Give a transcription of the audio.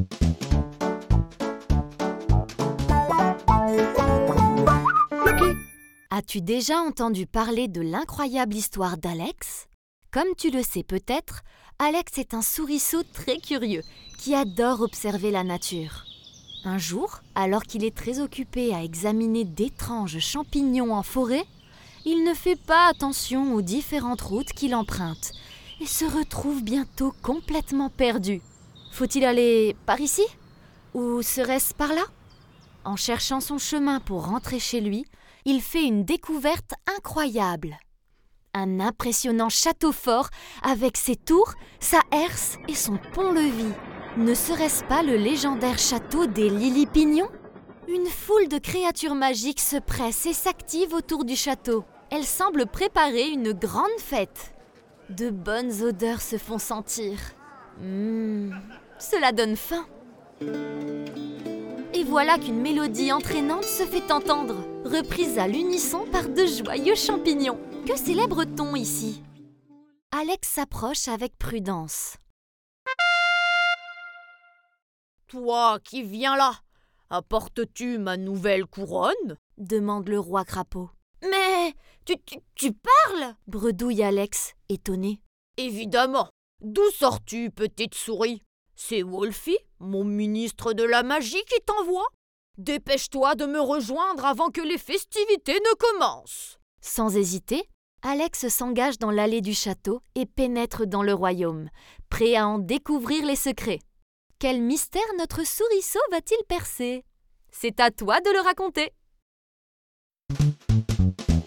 As-tu déjà entendu parler de l'incroyable histoire d'Alex ? Comme tu le sais peut-être, Alex est un souriceau très curieux qui adore observer la nature. Un jour, alors qu'il est très occupé à examiner d'étranges champignons en forêt, il ne fait pas attention aux différentes routes qu'il emprunte et se retrouve bientôt complètement perdu. Faut-il aller par ici ? Ou serait-ce par là ? En cherchant son chemin pour rentrer chez lui, il fait une découverte incroyable. Un impressionnant château fort avec ses tours, sa herse et son pont-levis. Ne serait-ce pas le légendaire château des Lily-Pignons ? Une foule de créatures magiques se presse et s'active autour du château. Elles semblent préparer une grande fête. De bonnes odeurs se font sentir. Cela donne faim. Et voilà qu'une mélodie entraînante se fait entendre, reprise à l'unisson par de joyeux champignons. Que célèbre-t-on ici ? Alex s'approche avec prudence. Toi qui viens là, apportes-tu ma nouvelle couronne ? Demande le roi crapaud. Mais tu parles ? Bredouille Alex, étonné. Évidemment. D'où sors-tu, petite souris ? C'est Wolfie, mon ministre de la magie, qui t'envoie ? Dépêche-toi de me rejoindre avant que les festivités ne commencent. Sans hésiter, Alex s'engage dans l'allée du château et pénètre dans le royaume, prêt à en découvrir les secrets. Quel mystère notre souriceau va-t-il percer ? C'est à toi de le raconter.